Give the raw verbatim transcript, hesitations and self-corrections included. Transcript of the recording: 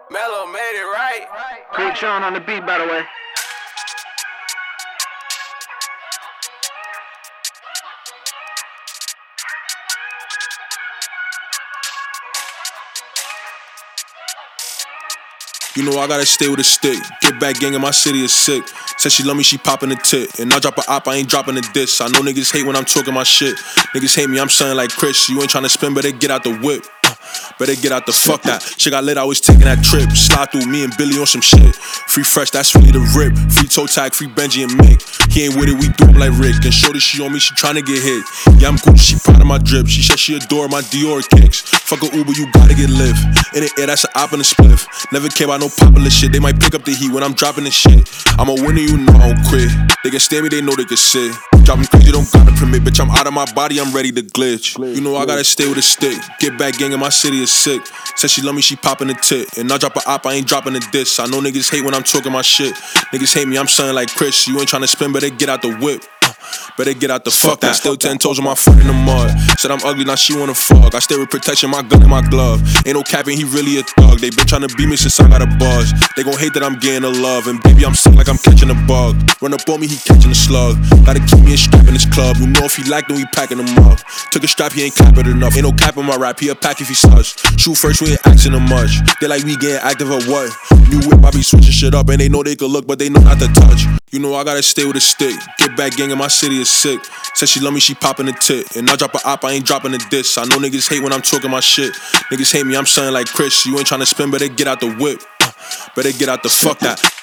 Mello made it right. Great Sean on the beat, by the way. You know I gotta stay with a stick. Get back gang in my city is sick. Said she love me, she poppin' the tit. And I drop a op, I ain't dropping a diss. I know niggas hate when I'm talking my shit. Niggas hate me, I'm something like Chris. You ain't tryna spin, better get out the whip. Better get out the fuck that. Shit got lit, I was taking that trip. Slide through me and Billy on some shit. Free fresh, that's really the rip. Free toe tag, free Benji and Mick. He ain't with it, we do him like Rick. And shorty, she on me, she tryna get hit. Yeah, I'm Gucci, she proud of my drip. She said she adore my Dior kicks. Fuck a Uber, you gotta get lift. In the air, that's an op and a spliff. Never care about no popular shit. They might pick up the heat when I'm dropping the shit. I'm a winner, you know I don't quit. They can stand me, they know they can sit. Dropping crazy, don't gotta permit. Bitch, I'm out of my body, I'm ready to glitch. You know I gotta stay with a stick. Get back gang in my city is sick. Said she love me, she poppin' the tit. And I drop a op, I ain't dropping a diss. I know niggas hate when I'm talking my shit. Niggas hate me, I'm something like Chris. You ain't tryna spin, better get out the whip. Better get out the fuck that. Still ten toes on my foot in the mud. Said I'm ugly, now she wanna fuck. I stay with protection, my gun in my glove. Ain't no capping, he really a thug. They been tryna beat me since I got a buzz. They gon' hate that I'm getting the love. And baby, I'm sick like I'm catching a bug. Run up on me, he catching a slug. Gotta keep me a strap in this club. You know if he like, then we packing him up. Took a strap, he ain't clapping enough. Ain't no cap in my rap, he a pack if he slush. Shoot first, we ain't asking him much. They like we getting active or what? New whip, I be switching shit up. And they know they could look, but they know not to touch. You know I gotta stay with a stick. Get back gang in my city is sick. Said she love me, she poppin' the tit. And I drop a op, I ain't dropping a diss. I know niggas hate when I'm talking my shit. Niggas hate me, I'm something like Chris. You ain't tryna spin, better get out the whip. Better get out the fuck that.